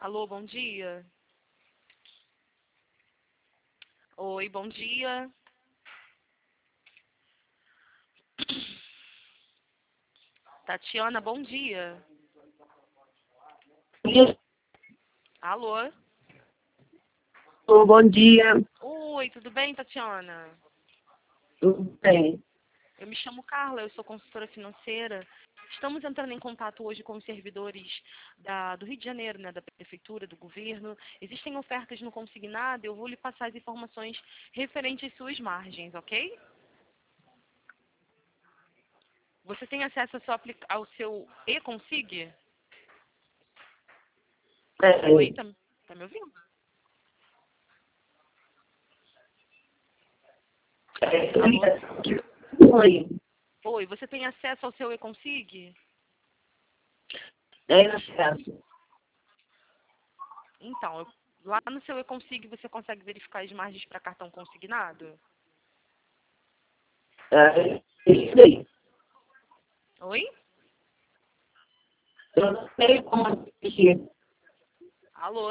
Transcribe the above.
Alô, bom dia. Oi, bom dia. Tatiana, bom dia. Alô? Bom dia, Oi, tudo bem, Tatiana? tudo bem? Eu me chamo Carla, eu sou consultora financeira. Estamos entrando em contato hoje com os servidores do Rio de Janeiro, né, da prefeitura, do governo. Existem ofertas no consignado, eu vou lhe passar as informações referentes às suas margens, ok? Você tem acesso ao seu e-consig? Oi, É, tá me ouvindo? Alô? Oi, Oi, você tem acesso ao seu e-consig? é acesso. Então, lá no seu e-consig você consegue verificar as margens para cartão consignado? Isso aí. Oi? Eu não sei como assistir. Alô?